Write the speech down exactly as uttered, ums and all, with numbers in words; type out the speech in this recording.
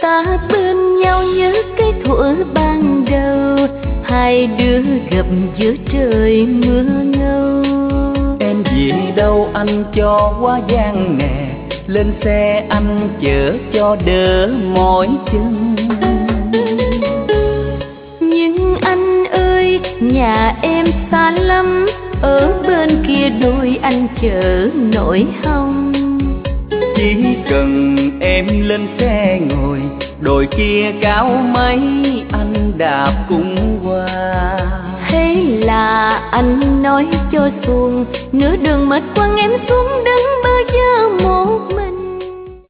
ta bên nhau nhớ cái thuở ban đầu, hai đứa gặp giữa trời mưa ngâu. Em vì đâu anh cho quá gian nè, lên xe anh chở cho đỡ mỏi chân. Nhưng anh ơi, nhà em xa lắm, ở bên kia đôi anh chở nổi hông. Chỉ cần em lên xe ngồi, đồi kia cao mấy anh đạp cùng qua. Thế là anh nói cho xuồng, nửa đường mệt quăng em xuống đứng bơ vơ một mình.